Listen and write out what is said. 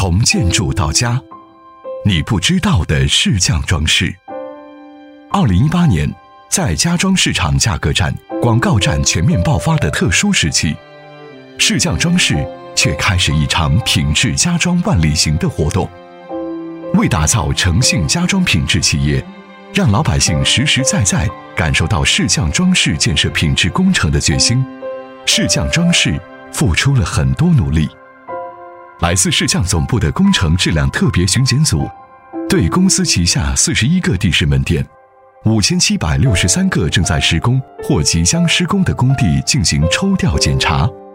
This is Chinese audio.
从建筑到家，你不知道的市匠装饰。2018年，在家装市场价格战、广告战全面爆发的特殊时期，市匠装饰却开始一场品质家装万里行的活动。为打造诚信家装品质企业，让老百姓实实在在感受到市匠装饰建设品质工程的决心，市匠装饰付出了很多努力。来自市匠总部的工程质量特别巡检组，对公司旗下41个地市门店、5763个正在施工或即将施工的工地进行抽调检查，